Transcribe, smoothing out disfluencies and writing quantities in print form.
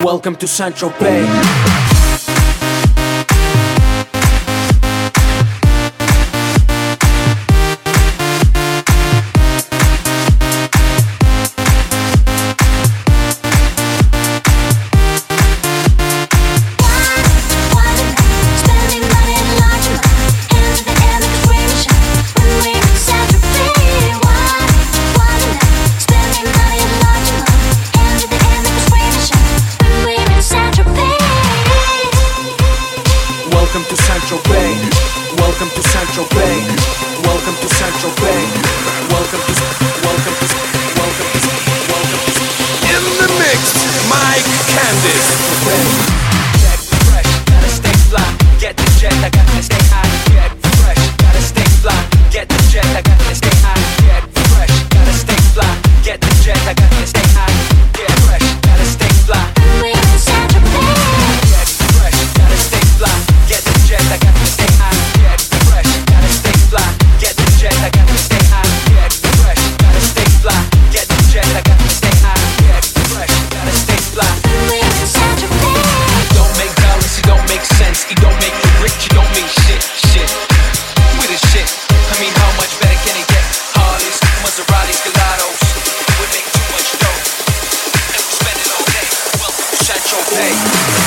Welcome to Saint-Tropez. Welcome to Saint-Tropez. Welcome to Saint-Tropez. Welcome to Saint-Tropez. Welcome to In the mix, Mike Candice. Get fresh, gotta stay fly. Get the jet, I gotta stay high. Get fresh, gotta stay fly. Get the jet, I gotta stay high. Get fresh, gotta stay fly. Get the jet, I gotta stay high. Get fresh, gotta stay fly. We're in Saint-Tropez. Get fresh, gotta stay fly. Get the jet, I gotta stay high. Get fresh, gotta stay fly. Get the jet, I gotta stay high. Get fresh, gotta stay fly. Get the jet, I gotta stay high. Get fresh, gotta stay fly. We're in Saint-Tropez. It don't make balance, it don't make sense. It don't make you rich, you don't mean shit. We the shit. I mean, how much better can it get? Harleys, Maseratis, Gelatos. We make too much dough, and we spend it all day. Welcome to Saint-Tropez.